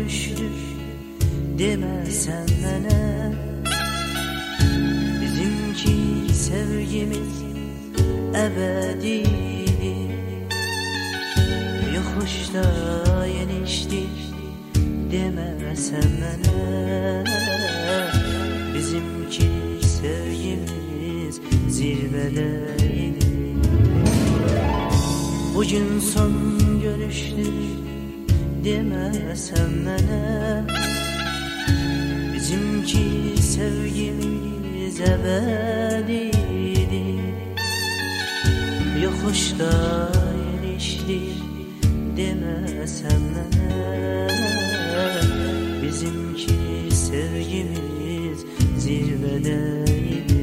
görüşdük deməsən mənə. Bizimki sevgimiz əbədidir, yoxuşda yenişdik deməsən mənə. Bizimki sevgimiz zirvedeydi. Bugün son görüştük deməsən mənə. Bizimki sevgimiz əbədidir, yoxuşda yenişdik deməsən mənə. Bizimki sevgimiz zirvedeydi.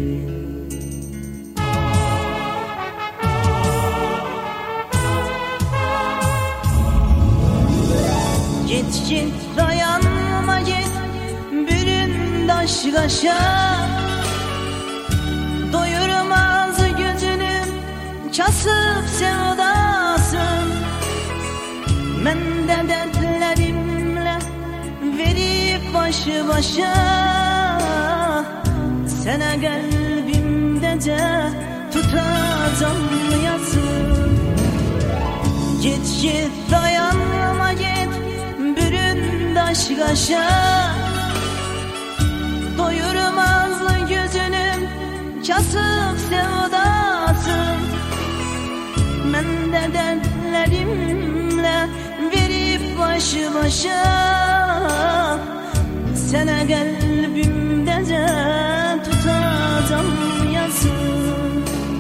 Git git dayanma git, bürün daş kaşa. Doyurmaz gözünün kasıp sevdasın. Ben de dertlerimle verip başı başa. Sana kalbimdece tutacağım yazın. Git git dayanma git, bürün daş kaşa. Doyurmaz gözünün kasıp sevdasın. Ben de dertlerimle verip başı başa. Sana kalbimdece tutacağım yazın.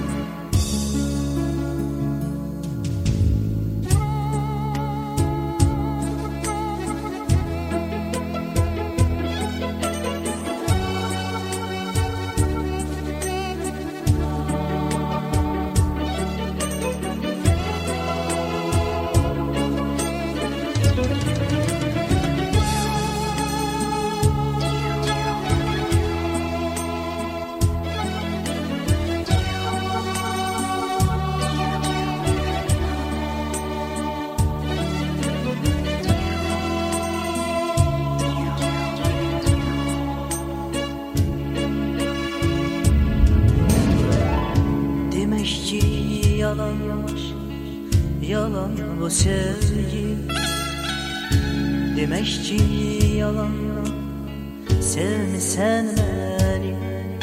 Yalanmış, yalan bu sevgi. Demek ki yalanla sevmesen beni.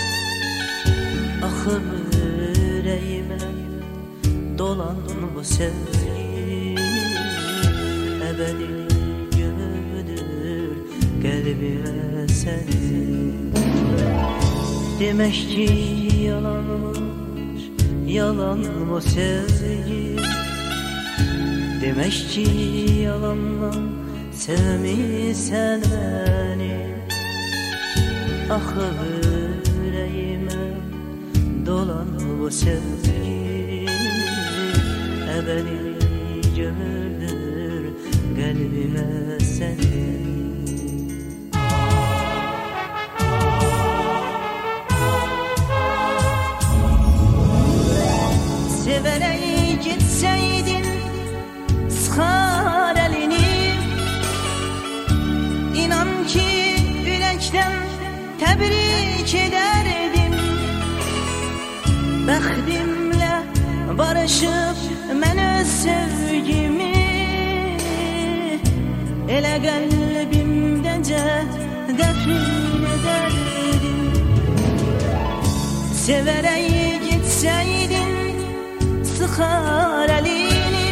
Akıp yüreğime dolan bu sevgi. Ebedi gömüldür kalbime seni. Demek ki yalanmış, yalan bu sevgi. Demek ki yalanla sevmişsen beni. Akıp yüreğime dolan bu sevgi. Ebedi gömüldür kalbime seni. Severek gitseydin sıkar elini. İnan ki yürekten tebrik ederdim. Bəxtimlə barışıp mən öz sevgimi. Elə qəlbimdəcə dəfn ederdim. Severek gitseydin sıkar elini.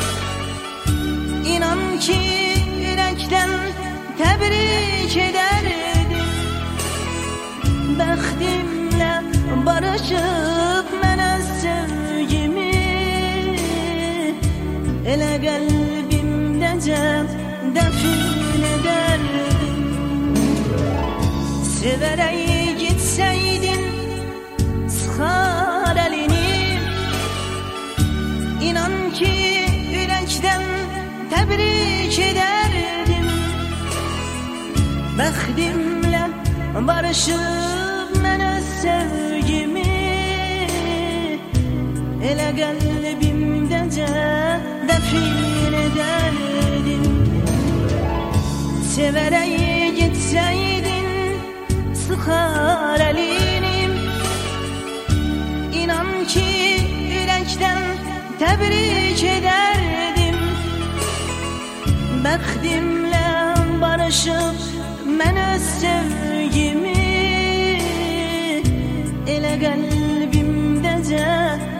İnan ki yürekten tebrik ederdim. Bəxtimlə barışıp mən öz sevgimi. Elə qəlbimdəcə dəfn ederdim. Severek gitseydin sıkar elini. İnan ki yürekten tebrik ederdim. Bəxtimlə barışıp mən öz sevgimi. Elə qəlbimdəcə dəfn ederdim. Təqdimlə barışıb mən öz sevgimi, elə qəlbimdəcə